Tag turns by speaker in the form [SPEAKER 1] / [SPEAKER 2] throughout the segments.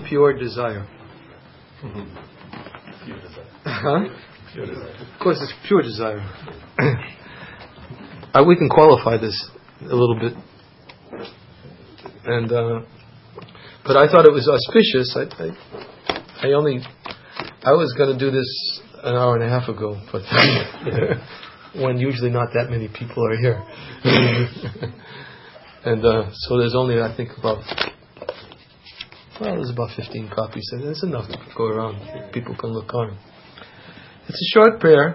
[SPEAKER 1] pure desire?
[SPEAKER 2] Pure desire.
[SPEAKER 1] Huh?
[SPEAKER 2] Pure desire.
[SPEAKER 1] Of course, it's pure desire. We can qualify this a little bit, and but I thought it was auspicious. I was going to do this an hour and a half ago, but when usually not that many people are here, and so there's only I think there's about 15 copies, and that's enough to go around. People can look on. It's a short prayer,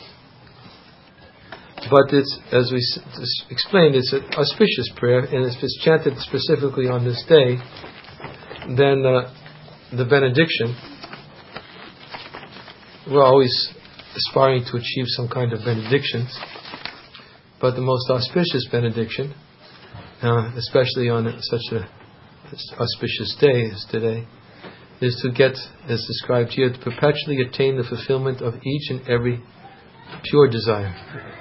[SPEAKER 1] but it's, as we explained, it's an auspicious prayer, and if it's chanted specifically on this day, then the benediction, we're always aspiring to achieve some kind of benedictions, but the most auspicious benediction, especially on such a auspicious day as today, is to get, as described here, to perpetually attain the fulfillment of each and every pure desire.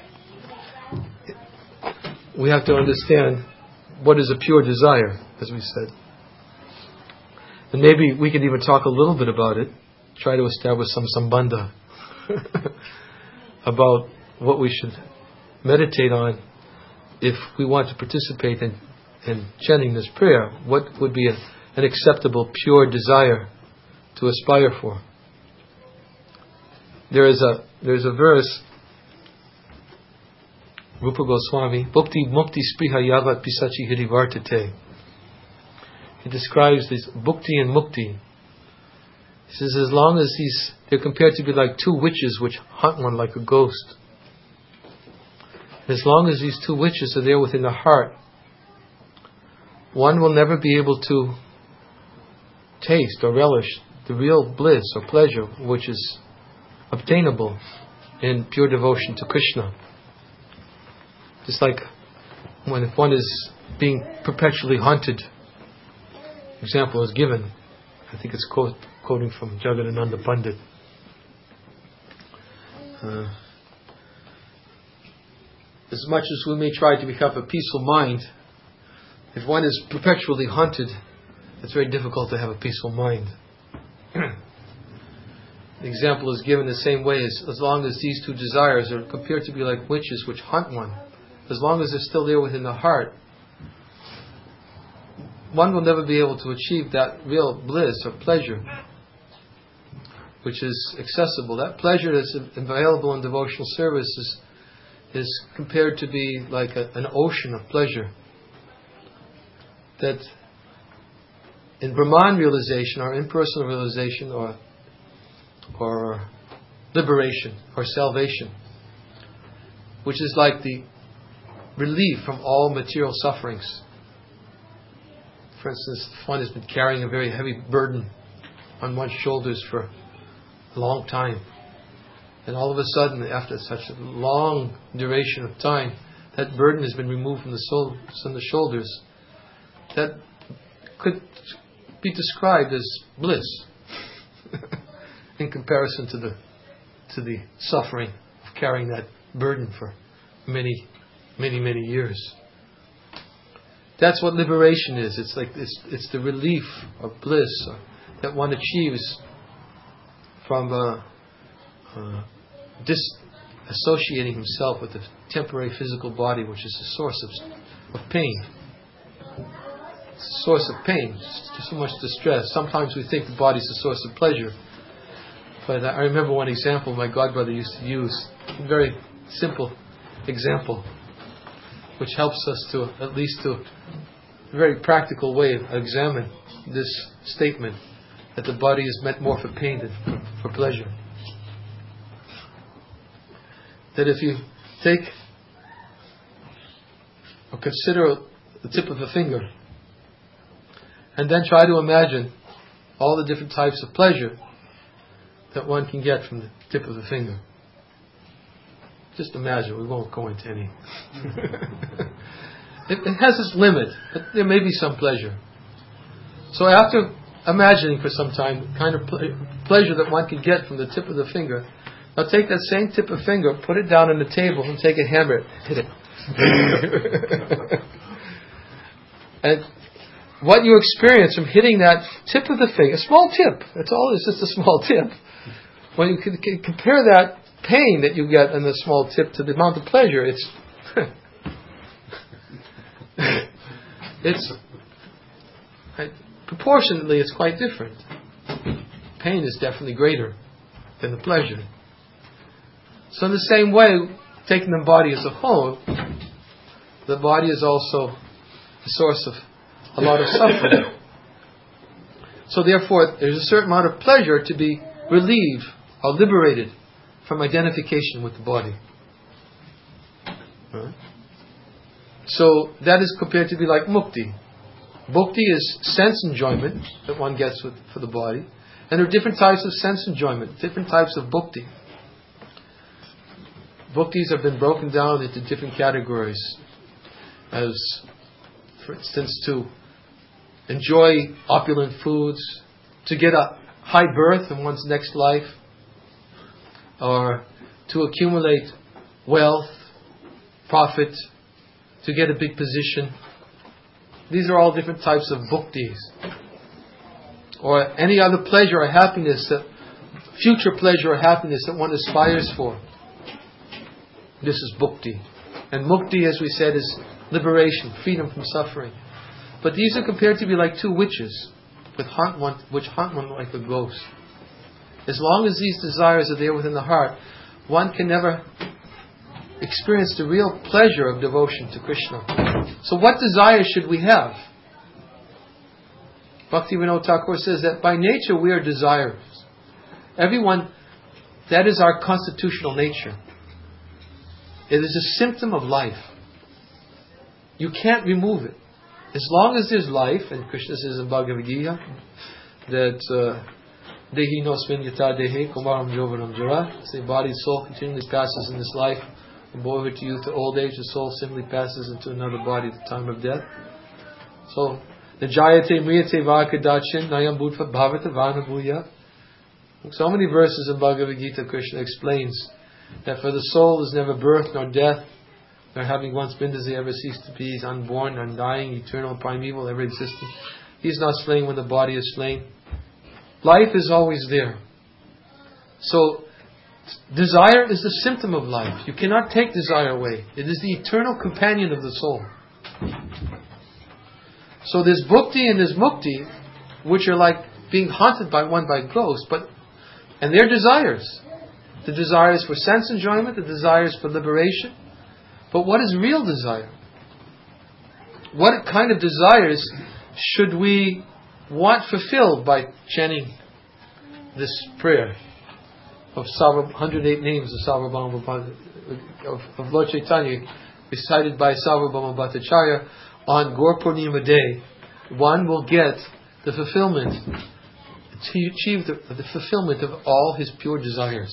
[SPEAKER 1] We have to understand what is a pure desire, as we said. And maybe we could even talk a little bit about it, try to establish some sambandha about what we should meditate on if we want to participate in chanting this prayer. What would be an acceptable pure desire to aspire for? There's a verse, Rupa Goswami, Bhukti Mukti Spriha Yavat Pisachi Hirivartate. He describes this Bhukti and Mukti. He says, as long as they're compared to be like two witches which hunt one like a ghost. As long as these two witches are there within the heart, one will never be able to taste or relish the real bliss or pleasure which is obtainable in pure devotion to Krishna. Just like if one is being perpetually hunted, example is given, I think it's quoting from Jagadananda Pandit. As much as we may try to become a peaceful mind, if one is perpetually hunted, it's very difficult to have a peaceful mind. The example is given the same way as long as these two desires are compared to be like witches which hunt one, as long as they're still there within the heart, one will never be able to achieve that real bliss or pleasure which is accessible. That pleasure that's available in devotional service is compared to be like an ocean of pleasure. That in Brahman realization or impersonal realization or liberation or salvation, which is like the relief from all material sufferings. For instance, one has been carrying a very heavy burden on one's shoulders for a long time, and all of a sudden, after such a long duration of time, that burden has been removed from the shoulders. That could be described as bliss in comparison to the suffering of carrying that burden for many years. That's what liberation is. It's like it's the relief or bliss that one achieves from disassociating himself with the temporary physical body, which is the source of pain. It's a source of pain, so much distress. Sometimes we think the body is the source of pleasure. But I remember one example my godbrother used to use, a very simple example, which helps us to, at least to a very practical way, examine this statement that the body is meant more for pain than for pleasure. That if you take or consider the tip of a finger and then try to imagine all the different types of pleasure that one can get from the tip of the finger. Just imagine, we won't go into any. It has its limit, but there may be some pleasure. So after imagining for some time the kind of pleasure that one can get from the tip of the finger, now take that same tip of finger, put it down on the table, and take a hammer, hit it. And what you experience from hitting that tip of the finger, a small tip, that's all, it's just a small tip. When you can compare that pain that you get in the small tip to the amount of pleasure, it's proportionately it's quite different. Pain is definitely greater than the pleasure. So in the same way, taking the body as a whole, the body is also a source of a lot of suffering. So therefore, there's a certain amount of pleasure to be relieved or liberated from identification with the body. Right? So that is compared to be like mukti. Bhukti is sense enjoyment that one gets for the body. And there are different types of sense enjoyment, different types of bhukti. Bhuktis have been broken down into different categories. As, for instance, to enjoy opulent foods, to get a high birth in one's next life, or to accumulate wealth, profit, to get a big position. These are all different types of bhuktis. Or any other pleasure or happiness, future pleasure or happiness that one aspires for. This is bhukti. And mukti, as we said, is liberation, freedom from suffering. But these are compared to be like two witches, which hunt one like a ghost. As long as these desires are there within the heart, one can never experience the real pleasure of devotion to Krishna. So what desires should we have? Bhaktivinoda Thakur says that by nature we are desirers. Everyone, that is our constitutional nature. It is a symptom of life. You can't remove it. As long as there's life, and Krishna says in Bhagavad Gita that Dehi nosmin yata dehe kumaram jovanam jara. Say body and soul continually passes in this life. From boyhood to youth to old age, the soul simply passes into another body at the time of death. So, Najayate mriyate vakadachin nayam bhutva bhavata vanabhuya. So many verses in Bhagavad Gita, Krishna explains that for the soul is never birth nor death, nor having once been does he ever cease to be. He is unborn, undying, eternal, primeval, ever existing. He is not slain when the body is slain. Life is always there. So, desire is the symptom of life. You cannot take desire away. It is the eternal companion of the soul. So there's bhukti and there's mukti, which are like being haunted by one by ghosts, and they're desires. The desires for sense enjoyment, the desires for liberation. But what is real desire? What kind of desires should we want fulfilled by chanting this prayer of 108 names of Sarvabhauma of Lord Chaitanya, recited by Sarvabhauma Bhattacharya on Gaur Purnima Day? One will get the fulfillment, to achieve the fulfillment of all his pure desires.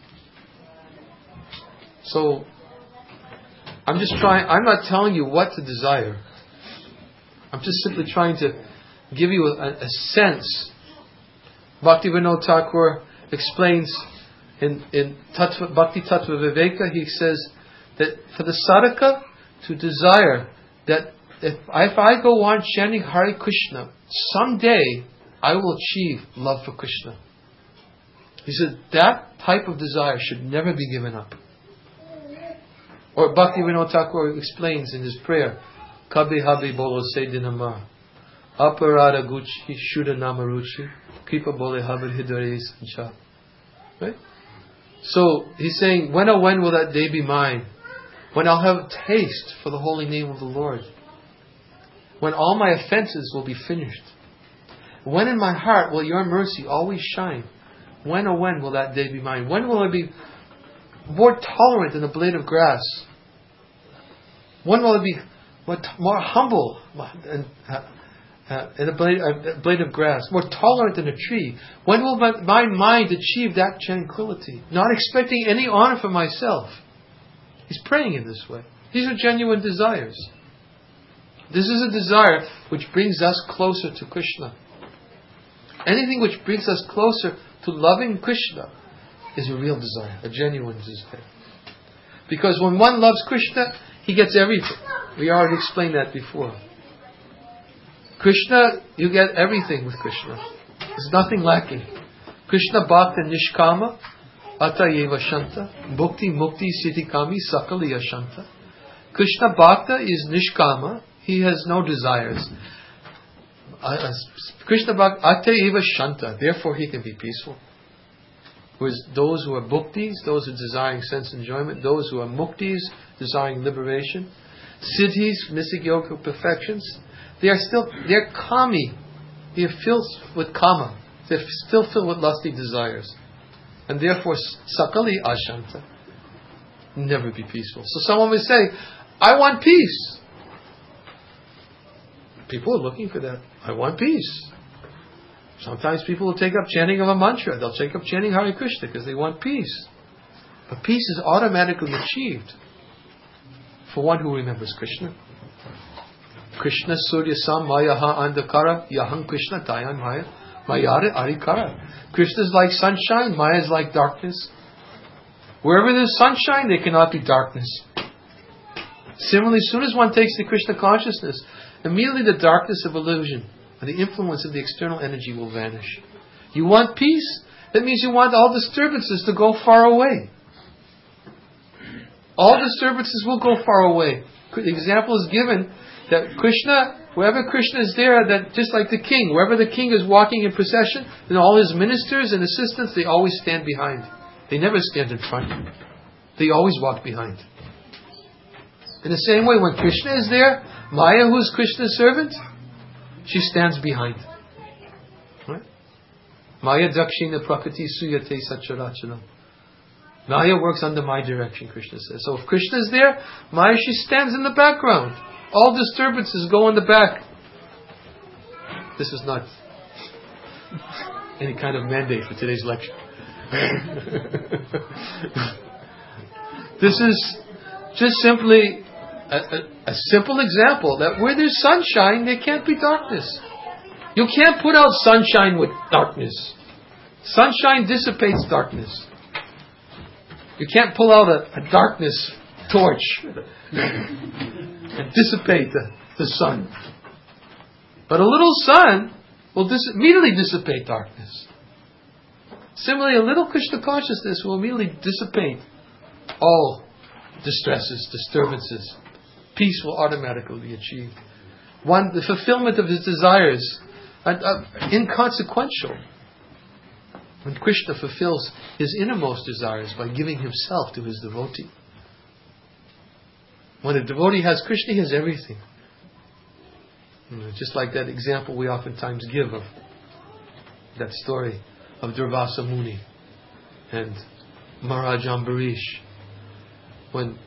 [SPEAKER 1] So, I'm not telling you what to desire. I'm just simply trying to give you a sense. Bhaktivinoda Thakur explains in Bhakti Tattva Viveka, he says that for the sadhaka to desire that if I go on chanting Hare Krishna, someday I will achieve love for Krishna. He said that type of desire should never be given up. Or Bhaktivinoda Thakur explains in his prayer, Kabhi Habi Bolo Se Dinama Aparada Guchi Shuddha Namaruchi Kripa Bole Habir Hidare Sancha. Right? So he's saying, when will that day be mine? When I'll have a taste for the holy name of the Lord. When all my offenses will be finished. When in my heart will your mercy always shine? When will that day be mine? When will I be more tolerant than a blade of grass? When will I be more humble than a blade of grass? More tolerant than a tree? When will my mind achieve that tranquility? Not expecting any honor for myself. He's praying in this way. These are genuine desires. This is a desire which brings us closer to Krishna. Anything which brings us closer to loving Krishna is a real desire, a genuine desire. Because when one loves Krishna, he gets everything. We already explained that before. Krishna, you get everything with Krishna. There's nothing lacking. Krishna Bhakta Nishkama Atayeva Shanta Bhukti Mukti Siddhi Kami Sakaliya Shanta. Krishna Bhakta is Nishkama. He has no desires. Krishna Bhakta Atayeva Shanta. Therefore he can be peaceful. Whereas those who are bhuktis, those who are desiring sense enjoyment, those who are muktis, desiring liberation, siddhis, mystic yoga perfections, they're kami. They're filled with kama. They're still filled with lusty desires. And therefore, sakali ashanta. Never be peaceful. So someone may say, I want peace. People are looking for that. I want peace. Sometimes people will take up chanting of a mantra. They'll take up chanting Hare Krishna because they want peace. But peace is automatically achieved for one who remembers Krishna. Krishna Surya Sam Mayaha Andhakara Yaham Krishna Tayan Maya Mayare Arikara. Krishna is like sunshine, Maya is like darkness. Wherever there's sunshine, there cannot be darkness. Similarly, as soon as one takes the Krishna consciousness, immediately the darkness of illusion and the influence of the external energy will vanish. You want peace? That means you want all disturbances to go far away. All disturbances will go far away. The example is given that Krishna, wherever Krishna is there, that just like the king, wherever the king is walking in procession, then all his ministers and assistants, they always stand behind. They never stand in front. They always walk behind. In the same way, when Krishna is there, Maya, who is Krishna's servant, she stands behind. Right? Maya dakshina prakriti suyate sacharacharam. Maya works under my direction, Krishna says. So if Krishna is there, Maya, she stands in the background. All disturbances go in the back. This is not any kind of mandate for today's lecture. This is just simply a simple example that where there's sunshine, there can't be darkness. You can't put out sunshine with darkness. Sunshine dissipates darkness. You can't pull out a darkness torch and dissipate the sun. But a little sun will immediately dissipate darkness. Similarly, a little Krishna consciousness will immediately dissipate all distresses, disturbances. Peace will automatically be achieved. The fulfillment of his desires are inconsequential. When Krishna fulfills his innermost desires by giving himself to his devotee. When a devotee has Krishna, he has everything. Just like that example we oftentimes give of that story of Durvasa Muni and Maharaj Ambarish. When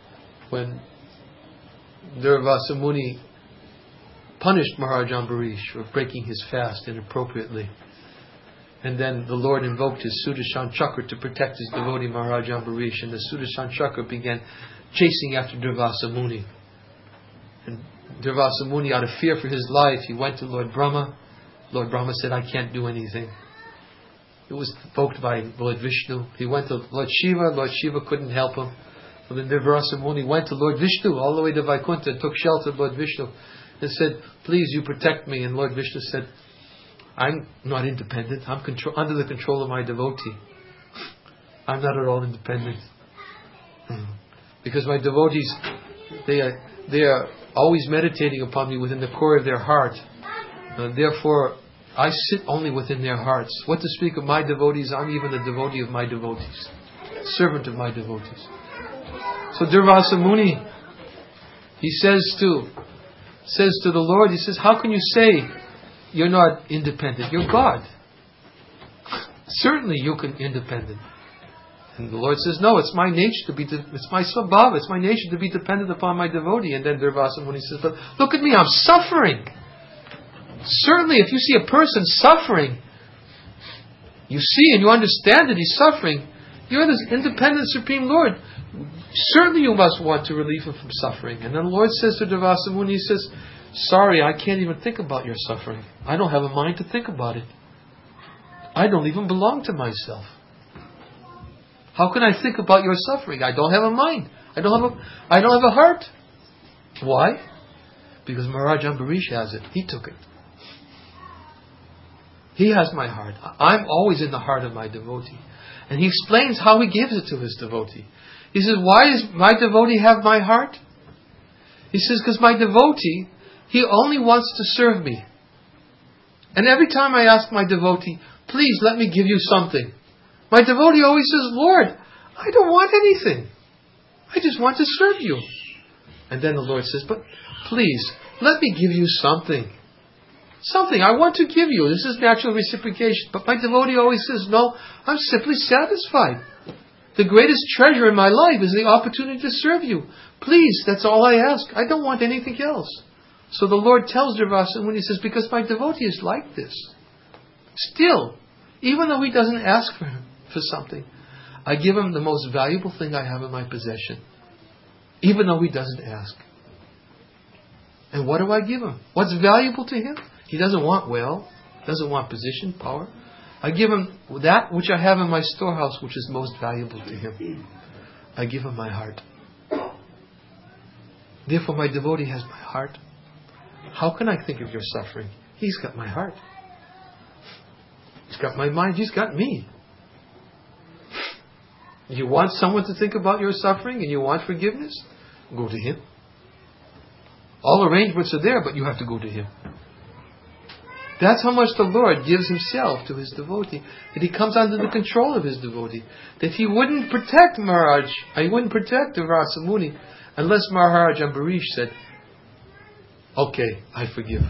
[SPEAKER 1] Durvasa Muni punished Maharaj Ambarish for breaking his fast inappropriately. And then the Lord invoked his Sudarshan Chakra to protect his devotee Maharaj Ambarish. And the Sudarshan Chakra began chasing after Durvasa Muni. And Durvasa Muni, out of fear for his life, he went to Lord Brahma. Lord Brahma said, I can't do anything. It was invoked by Lord Vishnu. He went to Lord Shiva. Lord Shiva couldn't help him. So then Durvasa Muni went to Lord Vishnu all the way to Vaikuntha and took shelter of Lord Vishnu and said, please, you protect me. And Lord Vishnu said, I'm not independent. I'm under the control of my devotee. I'm not at all independent. Because my devotees, they are always meditating upon me within the core of their heart. Therefore, I sit only within their hearts. What to speak of my devotees? I'm even a devotee of my devotees. Servant of my devotees. So Durvasa Muni, he says to the Lord, he says, how can you say you're not independent? You're God. Certainly you can be independent. And the Lord says, no, it's my nature to be, it's my svabhava, it's my nature to be dependent upon my devotee. And then Durvasa Muni says, but look at me, I'm suffering. Certainly if you see a person suffering, you see and you understand that he's suffering, you're this independent Supreme Lord. Certainly you must want to relieve him from suffering. And then the Lord says to Durvasa Muni, he says, sorry, I can't even think about your suffering. I don't have a mind to think about it. I don't even belong to myself. How can I think about your suffering? I don't have a mind. I don't have a heart. Why? Because Maharaj Ambarish has it. He took it. He has my heart. I'm always in the heart of my devotee. And he explains how he gives it to his devotee. He says, why does my devotee have my heart? He says, because my devotee, he only wants to serve me. And every time I ask my devotee, please let me give you something, my devotee always says, Lord, I don't want anything. I just want to serve you. And then the Lord says, but please, let me give you something. Something I want to give you. This is natural reciprocation. But my devotee always says, no, I'm simply satisfied. The greatest treasure in my life is the opportunity to serve you. Please, that's all I ask. I don't want anything else. So the Lord tells Durvasa when he says, because my devotee is like this. Still, even though he doesn't ask for something, I give him the most valuable thing I have in my possession. Even though he doesn't ask. And what do I give him? What's valuable to him? He doesn't want wealth, doesn't want position, power. I give him that which I have in my storehouse, which is most valuable to him. I give him my heart. Therefore, my devotee has my heart. How can I think of your suffering? He's got my heart. He's got my mind. He's got me. You want someone to think about your suffering and you want forgiveness? Go to him. All arrangements are there, but you have to go to him. That's how much the Lord gives himself to his devotee. That he comes under the control of his devotee. That he wouldn't protect Maharaj, he wouldn't protect Durvasa Muni unless Maharaj Ambarish said, okay, I forgive.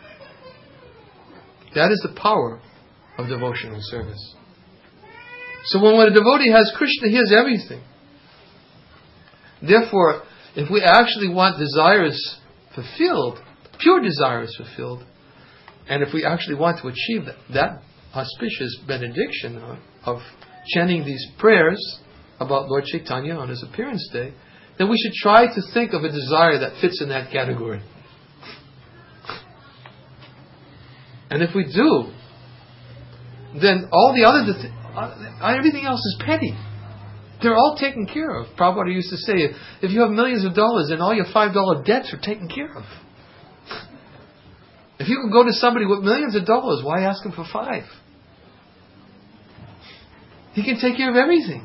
[SPEAKER 1] That is the power of devotional service. So when a devotee has Krishna, he has everything. Therefore, if we actually want desires fulfilled, pure desires fulfilled, and if we actually want to achieve that auspicious benediction of chanting these prayers about Lord Chaitanya on his appearance day, then we should try to think of a desire that fits in that category. And if we do, then all the other everything else is petty. They're all taken care of. Prabhupada used to say, if you have millions of dollars, then all your $5 debts are taken care of. If you can go to somebody with millions of dollars, why ask him for 5? He can take care of everything.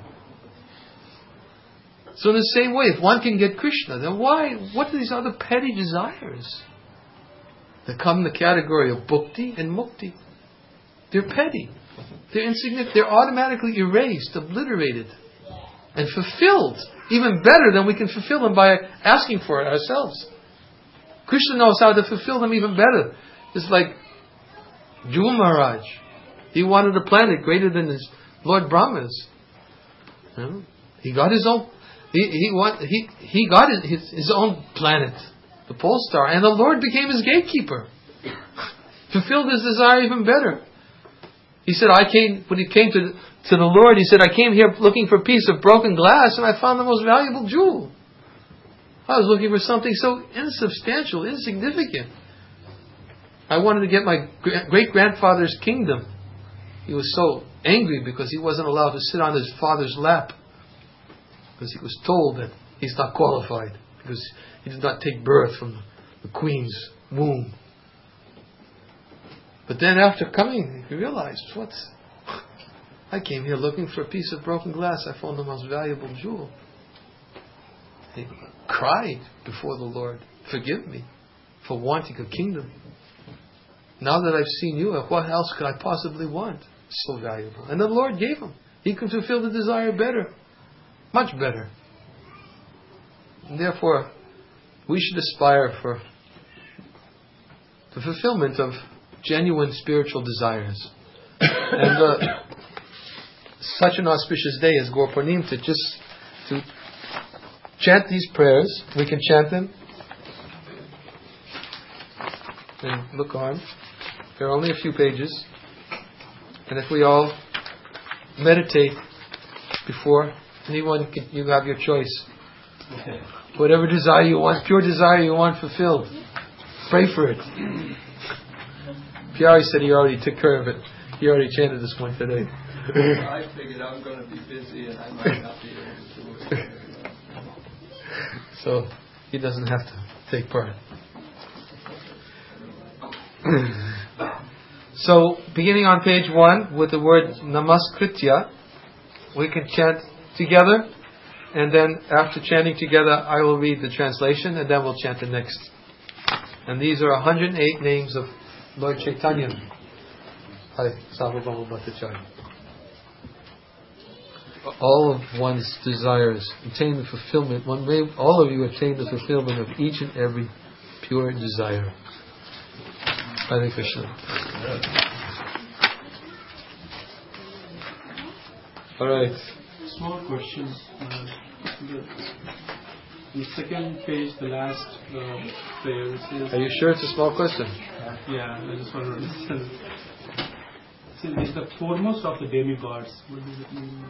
[SPEAKER 1] So in the same way, if one can get Krishna, then what are these other petty desires that come in the category of bhukti and mukti? They're petty. They're insignificant. They're automatically erased, obliterated, and fulfilled even better than we can fulfill them by asking for it ourselves. Krishna knows how to fulfill them even better. It's like Dhruva Maharaj. He wanted a planet greater than his Lord Brahma's. He got his own. He got his own planet, the pole star, and the Lord became his gatekeeper. Fulfilled his desire even better. He said, when he came to the Lord, he said, I came here looking for a piece of broken glass and I found the most valuable jewel. I was looking for something so insubstantial, insignificant. I wanted to get my great-grandfather's kingdom. He was so angry because he wasn't allowed to sit on his father's lap. Because he was told that he's not qualified. Because he did not take birth from the queen's womb. But then after coming, he realized, I came here looking for a piece of broken glass. I found the most valuable jewel. He cried before the Lord, forgive me for wanting a kingdom. Now that I've seen you, what else could I possibly want? So valuable. And the Lord gave him. He could fulfill the desire better. Much better. And therefore, we should aspire for the fulfillment of genuine spiritual desires. And such an auspicious day as Gaur Purnima to chant these prayers. We can chant them. And look on. There are only a few pages. And if we all meditate before, you have your choice. Whatever desire you want, pure desire you want fulfilled, pray for it. Pyari said he already took care of it. He already chanted this one today.
[SPEAKER 2] I figured I'm going to be busy and I might not be able to do it.
[SPEAKER 1] So he doesn't have to take part. So, beginning on page 1 with the word Namaskritya, we can chant together, and then after chanting together, I will read the translation, and then we'll chant the next. And these are 108 names of Lord Chaitanya. Hi, Sarvabhauma Bhattacharya. All of one's desires, attain the fulfillment. All of you attain the fulfillment of each and every pure desire. Hare Krishna. Alright.
[SPEAKER 3] Small question. The second page, the last prayer says...
[SPEAKER 1] Are you sure it's a small question?
[SPEAKER 3] Yeah, I just want to understand. It says it's the foremost of the demigods. What does it mean?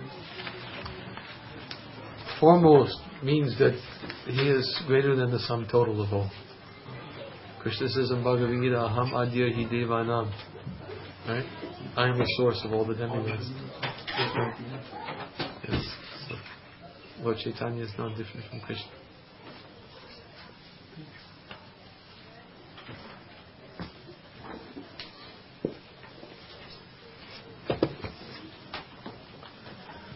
[SPEAKER 1] Foremost means that he is greater than the sum total of all. Krishna says in Bhagavad Gita, Aham Adya Hi Devanam. Right? I am the source of all the demigods. Yes. So, Lord Chaitanya is not different from Krishna.